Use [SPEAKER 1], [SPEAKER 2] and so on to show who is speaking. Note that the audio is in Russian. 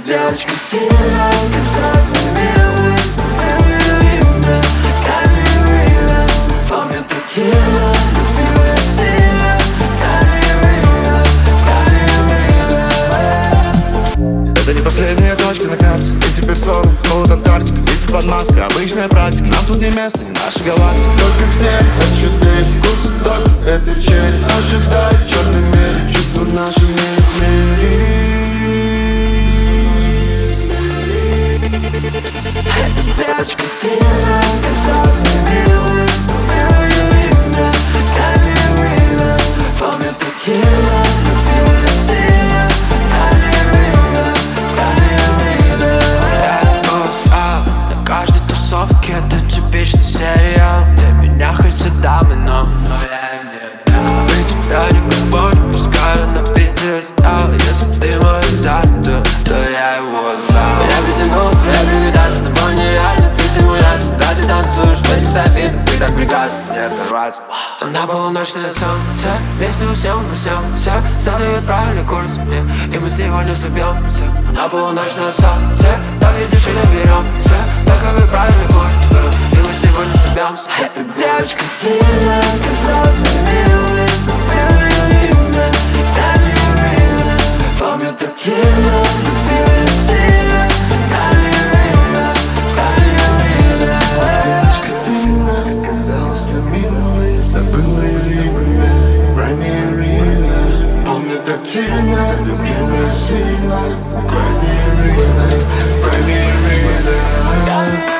[SPEAKER 1] девочка сильная, казалось милой, забыла имя, камень время. Помню так тело, любила сильно, камень время.
[SPEAKER 2] Это не последняя точка на карте. Эти персоны, холод Антарктика, лица под маской, обычная практика. Нам тут не место, не наша галактика. Только снег, хочу дверь, вкус док, это черри. Ожидай в черном мире, чувства наши неизмеримы.
[SPEAKER 1] Эта девочка сильная, казалось милой, забыла имя, камень время. Помню так тело, любила сильно, камень время, камень время.
[SPEAKER 3] На каждой тусовке это типичный сериал, где меня хотят дамы, но я им не дам. И тебя никого не пускаю на пьедестал. Если ты мой занят, то я его знал.
[SPEAKER 1] Меня притянул, я привидаться с тобой нереально. Ты симуляция, да ты танцуешь в этих софитах, ты так прекрасна, не оторваться.
[SPEAKER 3] На полуночное солнце, вместе уснемся, задает правильный курс мне, и мы сегодня собьемся. На полуночное солнце, так глядишь и доберемся, таковы правильный курс, и мы сегодня собьемся.
[SPEAKER 1] Эта девочка сильная, казалось милой, забыла имя, камень время. Помню так тело, любила сильно, камень время, камень время.
[SPEAKER 2] Девочка сильная, казалось мне милой, забыла ее имя, крайнее время. Помню так сильно, любила сильно, крайнее время, крайнее время.